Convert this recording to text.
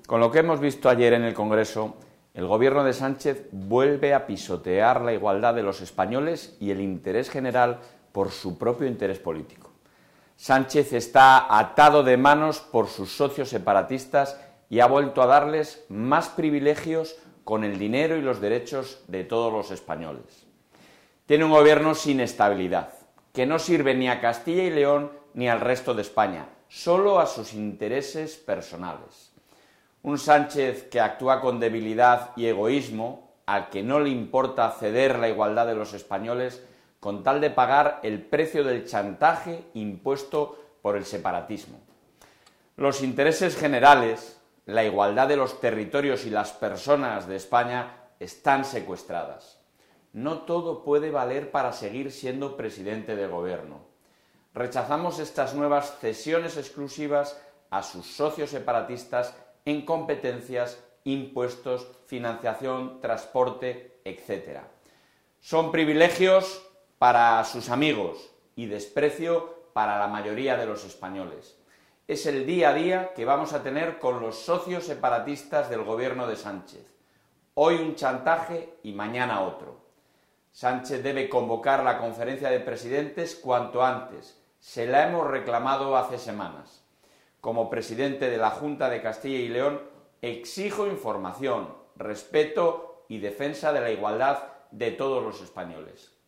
Con lo que hemos visto ayer en el Congreso, el gobierno de Sánchez vuelve a pisotear la igualdad de los españoles y el interés general por su propio interés político. Sánchez está atado de manos por sus socios separatistas y ha vuelto a darles más privilegios con el dinero y los derechos de todos los españoles. Tiene un gobierno sin estabilidad, que no sirve ni a Castilla y León ni al resto de España, solo a sus intereses personales. Un Sánchez que actúa con debilidad y egoísmo, al que no le importa ceder la igualdad de los españoles con tal de pagar el precio del chantaje impuesto por el separatismo. Los intereses generales, la igualdad de los territorios y las personas de España están secuestradas. No todo puede valer para seguir siendo presidente del gobierno. Rechazamos estas nuevas cesiones exclusivas a sus socios separatistas en competencias, impuestos, financiación, transporte, etc. Son privilegios para sus amigos y desprecio para la mayoría de los españoles. Es el día a día que vamos a tener con los socios separatistas del gobierno de Sánchez. Hoy un chantaje y mañana otro. Sánchez debe convocar la conferencia de presidentes cuanto antes. Se la hemos reclamado hace semanas. Como presidente de la Junta de Castilla y León, exijo información, respeto y defensa de la igualdad de todos los españoles.